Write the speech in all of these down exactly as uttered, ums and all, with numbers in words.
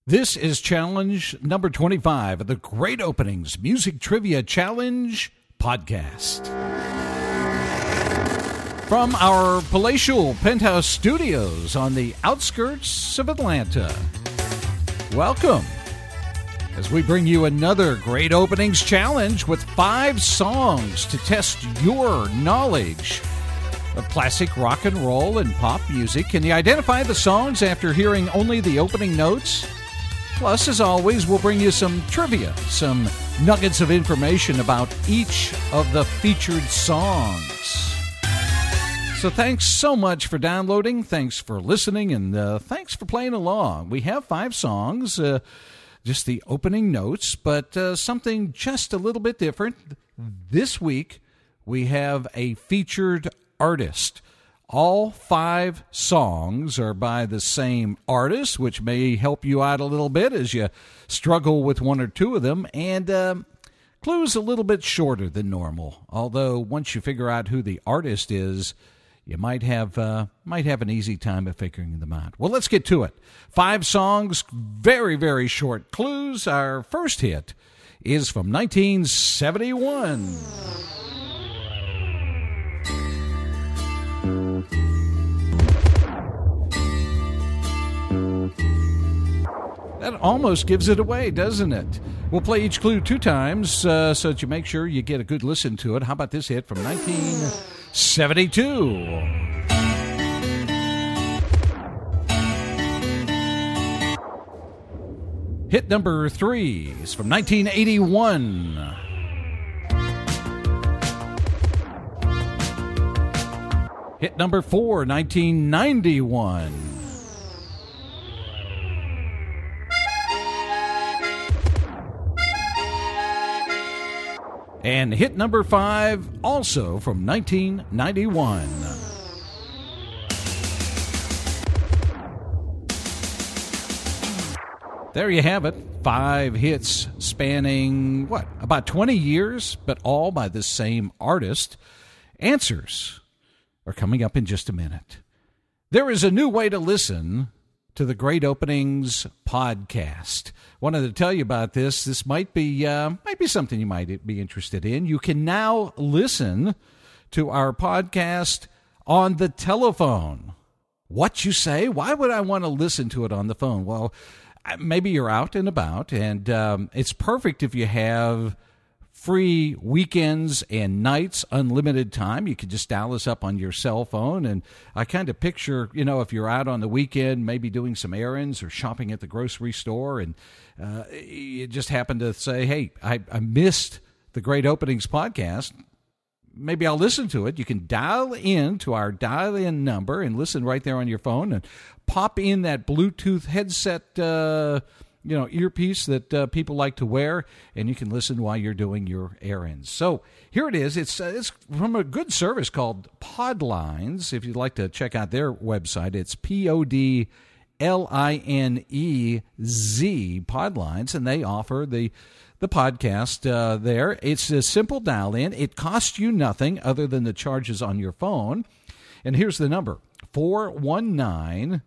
This is challenge number twenty-five of the Great Openings Music Trivia Challenge podcast. From our palatial penthouse studios on the outskirts of Atlanta, welcome as we bring you another Great Openings Challenge with five songs to test your knowledge of classic rock and roll and pop music. Can you identify the songs after hearing only the opening notes? Plus, as always, we'll bring you some trivia, some nuggets of information about each of the featured songs. So thanks so much for downloading, thanks for listening, and uh, thanks for playing along. We have five songs, uh, just the opening notes, but uh, something just a little bit different. This week, we have a featured artist. All five songs are by the same artist, which may help you out a little bit as you struggle with one or two of them. And uh, clues a little bit shorter than normal. Although once you figure out who the artist is, you might have uh, might have an easy time of figuring them out. Well, let's get to it. Five songs, very, very short clues. Our first hit is from nineteen seventy-one. That almost gives it away, doesn't it? We'll play each clue two times uh, so that you make sure you get a good listen to it. How about this hit from nineteen seventy-two? Hit number three is from nineteen eighty-one. Hit number four, nineteen ninety-one. And hit number five, also from nineteen ninety-one. There you have it. Five hits spanning, what, about twenty years, but all by the same artist. Answers are coming up in just a minute. There is a new way to listen to the Great Openings podcast. Wanted to tell you about this. This might be uh, might be something you might be interested in. You can now listen to our podcast on the telephone. What you say? Why would I want to listen to it on the phone? Well, maybe you're out and about, and um, it's perfect if you have free weekends and nights, unlimited time. You can just dial us up on your cell phone. And I kind of picture, you know, if you're out on the weekend, maybe doing some errands or shopping at the grocery store, and uh, you just happen to say, hey, I, I missed the Great Openings podcast. Maybe I'll listen to it. You can dial in to our dial-in number and listen right there on your phone and pop in that Bluetooth headset uh you know, earpiece that uh, people like to wear, and you can listen while you're doing your errands. So here it is. It's uh, it's from a good service called Podlines. If you'd like to check out their website, it's P O D L I N E Z, Podlines, and they offer the the podcast uh, there. It's a simple dial-in. It costs you nothing other than the charges on your phone. And here's the number, four one nine,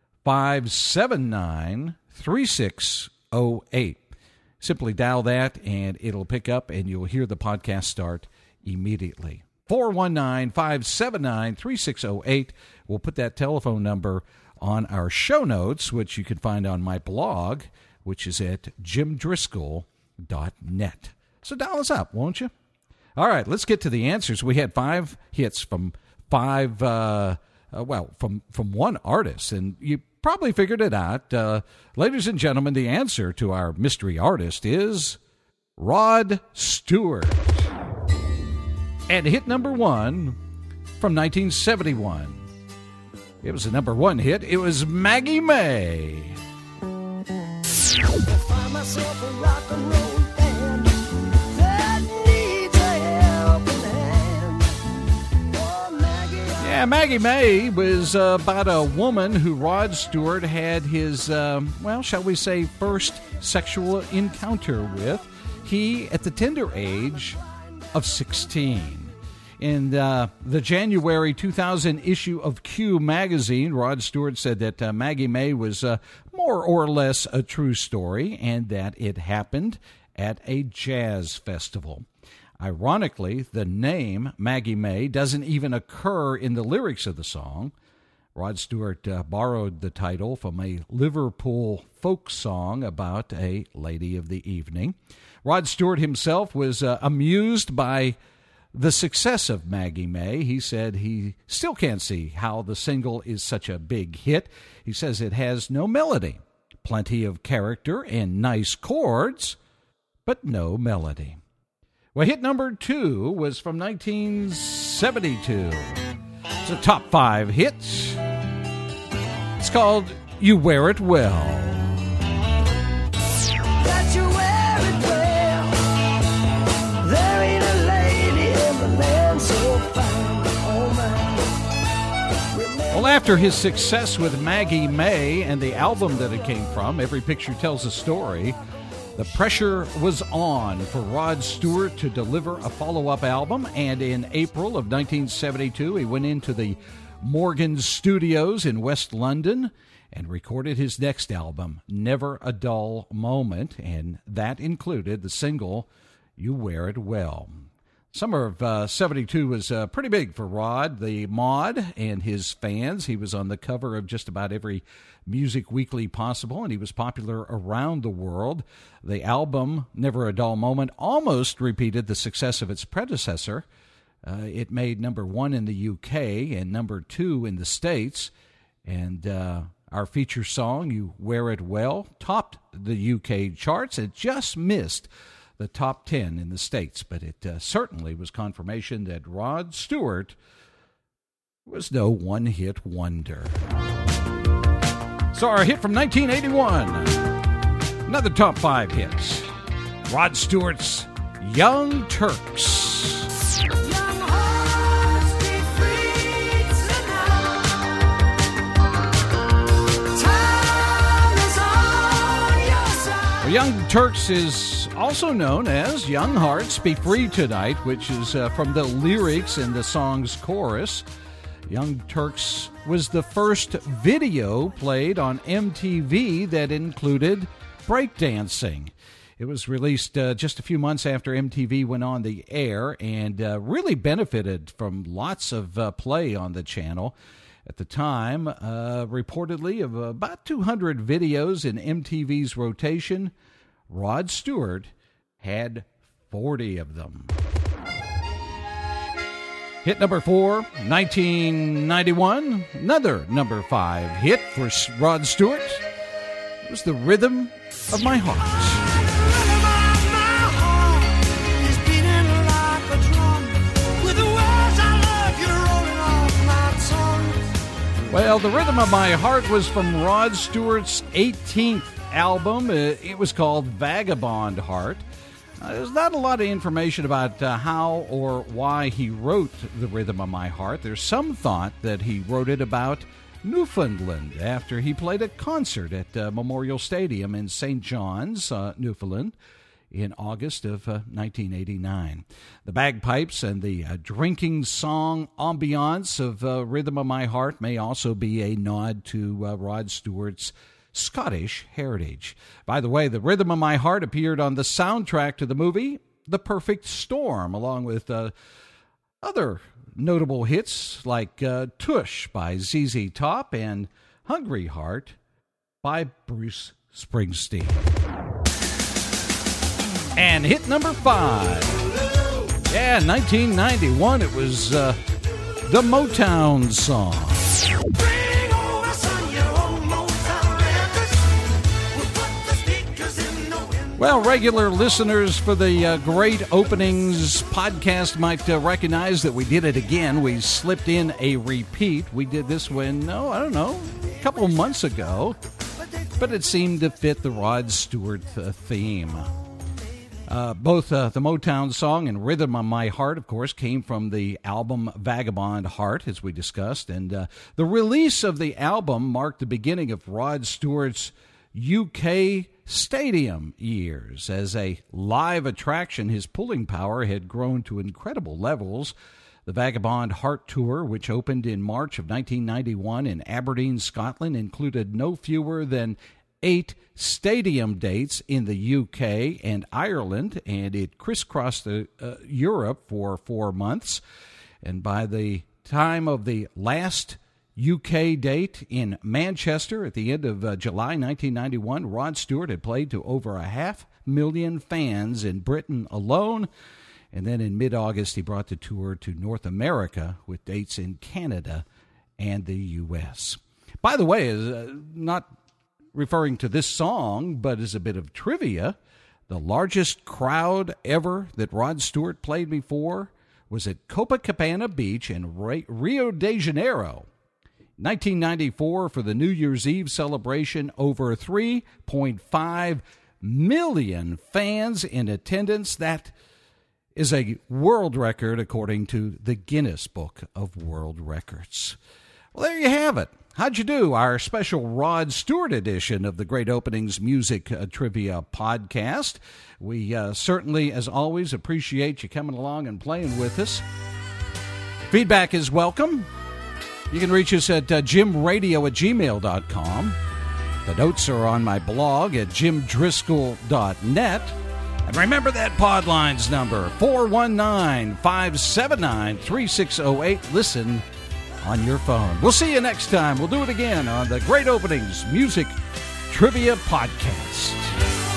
five seven nine, three six oh eight. Simply dial that and it'll pick up and you'll hear the podcast start immediately. four one nine, five seven nine, three six oh eight. We'll put that telephone number on our show notes, which you can find on my blog, which is at jim driscoll dot net. So dial us up, won't you? All right, let's get to the answers. We had five hits from five, uh, uh, well, from, from one artist, and you probably figured it out. Uh, ladies and gentlemen, the answer to our mystery artist is Rod Stewart. And hit number one from nineteen seventy-one. It was a number one hit. It was Maggie May. I find myself a rock and roll band that needs a helping hand. Oh, Maggie. Yeah, Maggie May was uh, about a woman who Rod Stewart had his, um, well, shall we say, first sexual encounter with. He, at the tender age of sixteen. In uh, the January two thousand issue of Q magazine, Rod Stewart said that uh, Maggie May was uh, more or less a true story and that it happened at a jazz festival. Ironically, the name Maggie May doesn't even occur in the lyrics of the song. Rod Stewart uh, borrowed the title from a Liverpool folk song about a lady of the evening. Rod Stewart himself was uh, amused by the success of Maggie May. He said he still can't see how the single is such a big hit. He says it has no melody, plenty of character and nice chords, but no melody. Well, hit number two was from nineteen seventy-two. It's a top five hit. It's called You Wear It Well. That you wear it well. There ain't a lady ever man so fine. Oh my. Well, after his success with Maggie May and the album that it came from, Every Picture Tells a Story, the pressure was on for Rod Stewart to deliver a follow-up album, and in April of nineteen seventy-two, he went into the Morgan Studios in West London and recorded his next album, Never a Dull Moment, and that included the single, You Wear It Well. Summer of uh, seventy-two was uh, pretty big for Rod, the mod, and his fans. He was on the cover of just about every music weekly possible, and he was popular around the world. The album, Never a Dull Moment, almost repeated the success of its predecessor. Uh, it made number one in the U K and number two in the States, and uh, our feature song, You Wear It Well, topped the U K charts. It just missed the top ten in the States, but it uh, certainly was confirmation that Rod Stewart was no one-hit wonder. So our hit from nineteen eighty-one, another top five hits, Rod Stewart's Young Turks. Young hearts be free tonight. Time is on your side. Well, Young Turks is also known as Young Hearts Be Free Tonight, which is uh, from the lyrics in the song's chorus. Young Turks was the first video played on M T V that included breakdancing. It was released uh, just a few months after M T V went on the air and uh, really benefited from lots of uh, play on the channel. At the time, uh, reportedly of about two hundred videos in M T V's rotation, Rod Stewart had forty of them. Hit number four, nineteen ninety-one, another number five hit for Rod Stewart. It was The Rhythm of My Heart. Well, The Rhythm of My Heart was from Rod Stewart's eighteenth album. It was called Vagabond Heart. Uh, there's not a lot of information about uh, how or why he wrote The Rhythm of My Heart. There's some thought that he wrote it about Newfoundland after he played a concert at uh, Memorial Stadium in Saint John's, uh, Newfoundland, in August of uh, nineteen eighty-nine. The bagpipes and the uh, drinking song ambiance of uh, Rhythm of My Heart may also be a nod to uh, Rod Stewart's Scottish heritage. By the way, The Rhythm of My Heart appeared on the soundtrack to the movie The Perfect Storm, along with uh, other notable hits like uh, Tush by Z Z Top and Hungry Heart by Bruce Springsteen. And hit number five. Yeah, nineteen ninety-one, it was uh, the Motown song. Well, regular listeners for the uh, Great Openings podcast might uh, recognize that we did it again. We slipped in a repeat. We did this one, no, I don't know, a couple of months ago, but it seemed to fit the Rod Stewart uh, theme. Uh, both uh, the Motown song and Rhythm of My Heart, of course, came from the album Vagabond Heart, as we discussed. And uh, the release of the album marked the beginning of Rod Stewart's U K stadium years. As a live attraction, his pulling power had grown to incredible levels. The Vagabond Heart Tour, which opened in March of nineteen ninety-one in Aberdeen, Scotland, included no fewer than eight stadium dates in the U K and Ireland, and it crisscrossed the, uh, Europe for four months. And by the time of the last U K date in Manchester at the end of uh, July nineteen ninety-one, Rod Stewart had played to over a half million fans in Britain alone. And then in mid-August, he brought the tour to North America with dates in Canada and the U S. By the way, uh, not referring to this song, but as a bit of trivia, the largest crowd ever that Rod Stewart played before was at Copacabana Beach in Rio de Janeiro. nineteen ninety-four, for the New Year's Eve celebration, over three point five million fans in attendance. That is a world record according to the Guinness Book of World Records. Well, there you have it. How'd you do? Our special Rod Stewart edition of the Great Openings Music uh, Trivia Podcast. We uh, certainly, as always, appreciate you coming along and playing with us. Feedback is welcome. You can reach us at uh, jim radio at gmail dot com. The notes are on my blog at jim driscoll dot net. And remember that Podlines number, four one nine, five seven nine, three six zero eight. Listen on your phone. We'll see you next time. We'll do it again on the Great Openings Music Trivia Podcast.